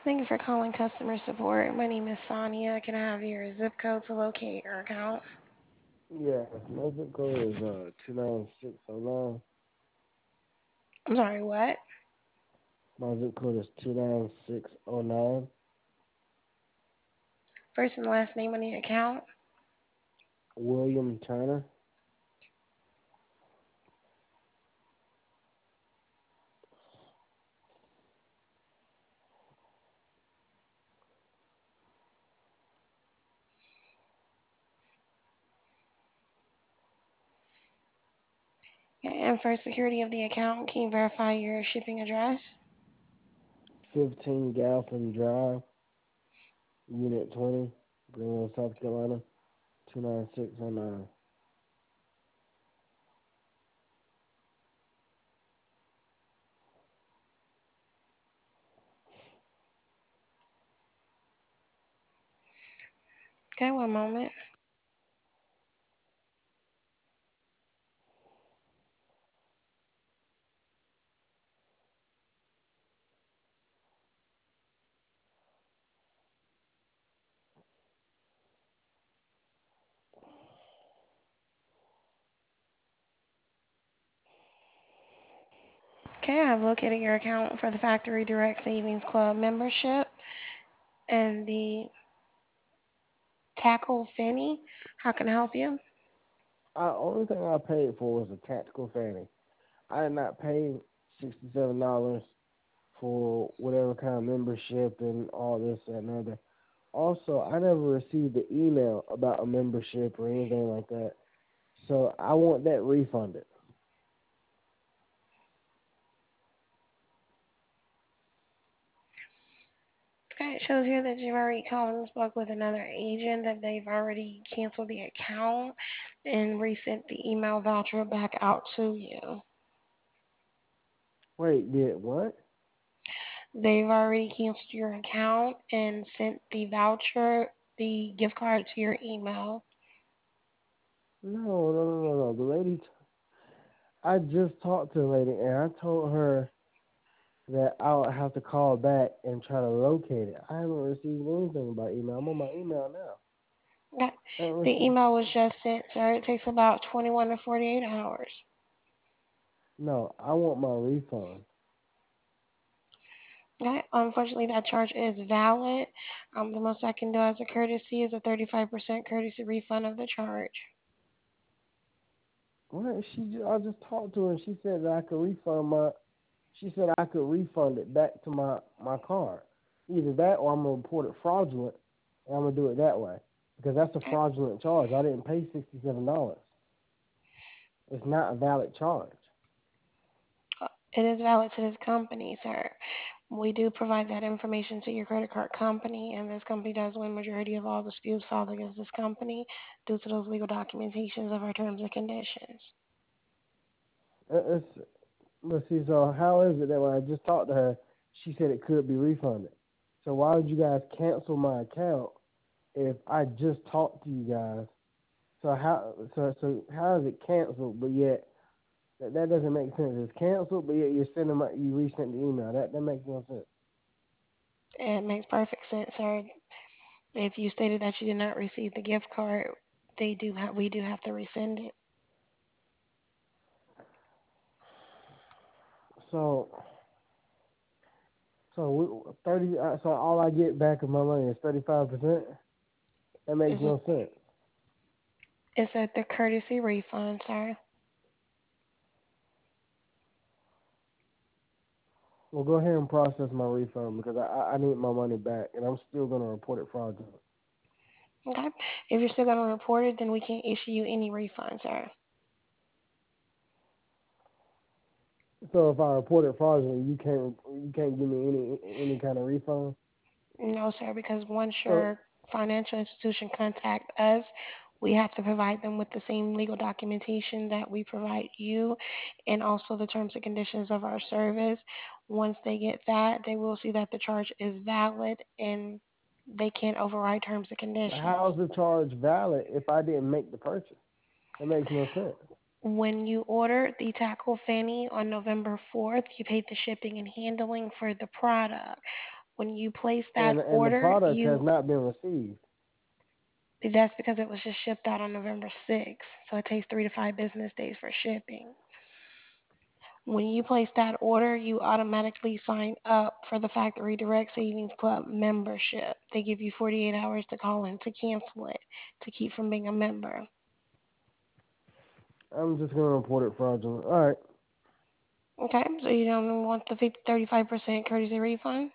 Thank you for calling customer support. My name is Sonia. Can I have your zip code to locate your account? Yes, my zip code is 29609. I'm sorry, what? My zip code is 29609. First and last name on the account. William Turner. And for security of the account, can you verify your shipping address? 15 Galpin Drive, Unit 20, Greenville, South Carolina, 29609. Okay, one moment. Okay, I've located your account for the Factory Direct Savings Club membership and the Tackle Finney. How can I help you? Only thing I paid for was a tactical fanny. I did not pay $67 for whatever kind of membership and all this and other. Also, I never received an email about a membership or anything like that. So I want that refunded. Okay, it shows here that you've already called and spoke with another agent, that they've already canceled the account and resent the email voucher back out to you. Wait, did what? They've already canceled your account and sent the voucher, the gift card to your email. No, no, no, no, no. I just talked to the lady and I told her that I would have to call back and try to locate it. I haven't received anything by email. I'm on my email now. Okay. I haven't The received. email was just sent, sir. It takes about 21 to 48 hours. No, I want my refund. Okay. Unfortunately, that charge is valid. The most I can do as a courtesy is a 35% courtesy refund of the charge. What? I just talked to her and she said that I could refund my. She said I could refund it back to my card. Either that or I'm gonna report it fraudulent, and I'm gonna do it that way because that's a Okay. fraudulent charge. I didn't pay $67. It's not a valid charge. It is valid to this company, sir. We do provide that information to your credit card company, and this company does win majority of all disputes filed against this company due to those legal documentations of our terms and conditions. It's, let's see. So how is it that when I just talked to her, she said it could be refunded? So why would you guys cancel my account if I just talked to you guys? So how is it canceled? But yet that doesn't make sense. It's canceled, but yet you resent the email. That makes no sense. It makes perfect sense, sir. If you stated that you did not receive the gift card, we do have to resend it. So so 30. So all I get back of my money is 35%. That makes It's a, no sense. it's a the courtesy refund, sir. Well, go ahead and process my refund because I need my money back, and I'm still gonna report it fraudulent. Okay. If you're still gonna report it, then we can't issue you any refund, sir. So if I report it fraudulent, you can't give me any kind of refund. No, sir, because once So your financial institution contact us, we have to provide them with the same legal documentation that we provide you and also the terms and conditions of our service. Once they get that, they will see that the charge is valid and they can't override terms and how is conditions. the charge valid if I didn't make the purchase? That makes no sense. When you ordered the Tackle Fanny on November 4th, you paid the shipping and handling for the product. When you place that And the order, product has you not been received. that's because it was just shipped out on November 6th. So it takes 3 to 5 business days for shipping. When you place that order, you automatically sign up for the Factory Direct Savings Club membership. They give you 48 hours to call in to cancel it, to keep from being a member. I'm just gonna report it fraudulent. All right. Okay, so you don't want the 35% courtesy refund?